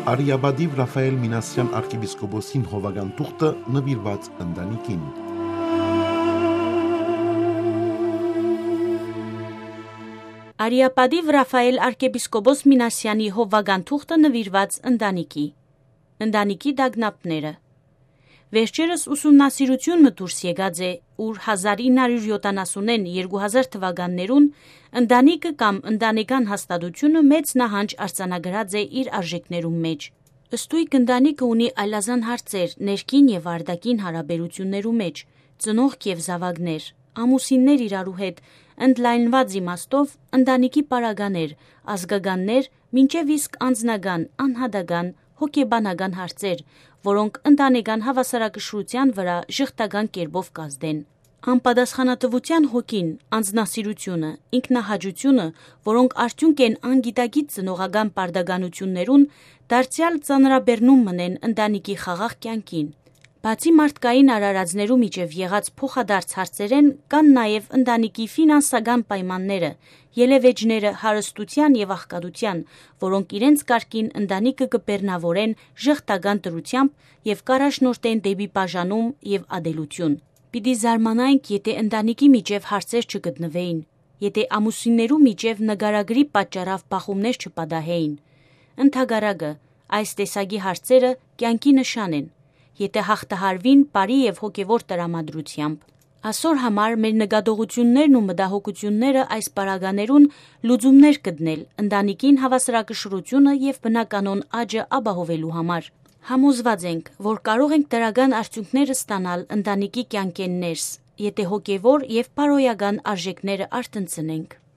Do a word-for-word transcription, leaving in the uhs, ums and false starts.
Արիաբադիվ Ռաֆայել Մինասյան arczepiskopոսին հովագան թուղթը նվիրված ընտանիքին։ Արիաբադիվ Ռաֆայել arczepiskopos Մինասյանի հովագան թուղթը նվիրված ընտանիքի։ Ընտանիքի դագնապները։ Վերջերս ուսումնասիրությունը դուրս եկած է, ուր հազար ինը հարյուր յոթանասունեն - երկու հազար թվականներուն ընտանիքը կամ ընտանեկան հաստատությունը մեծ նահանջ արձանագրած է իր արժեքներում մեջ։ Ըստույք ընտանիքը ունի այլազան հարցեր ներքին եւ արտաքին հարաբերություններու մեջ, ծնողք եւ զավակներ, ամուսիններ իրարու հետ, ընդլայնված իմաստով ընտանիքի պարագաներ, ազգականներ, մինչև իսկ անձնական, անհատական, հոգեբանական հարցեր, որոնք ընտանեկան հավասարակշռության վրա ժխտական կերպով կազդեն։ Անպատասխանատվության հոգին, անձնասիրությունը, ինքնահաճությունը, որոնք արդյունք են անգիտակից ծնողական պարտականություններուն, դարձյալ ծանրաբեռնում մնեն ընտանիքի խաղաղ կյանքին։ Բացի մարդկային արարածներու միջև եղած փոխադարձ հարցերեն կան նաև ընտանիքի ֆինանսական պայմանները, ելևէջները հարստության եւ աղքատության, որոնք իրենց կարգին ընտանիքը կբեռնավորեն ժխտական դրությամբ եւ կառաջնորդեն դեպի բաժանում եւ ադելություն։ Պիտի զարմանայինք, եթե ընտանիքի միջև հարցեր չգտնվեին, եթե ամուսիններու միջև նկարագրի պատճառով բախումներ չպատահեին։ Ընդհակառակը, այս տեսակի հարցերը կյանքի նշան են, եթե հաղթահարվին բարի եւ հոգեվոր տրամադրությամբ։ Այսօր համար մեր նկատողություններն ու մտահոգությունները այս պարագաներուն լուծումներ գտնել ընտանիքին հավասարակշռությունը եւ բնականոն աճը ապահովելու համար։ Համոզված ենք, որ կարող ենք դրական արդյունքներ ստանալ ընտանիքի կյանքեն ներս, եթե հոգեվոր եւ բարոյական արժեքները արտնցնենք։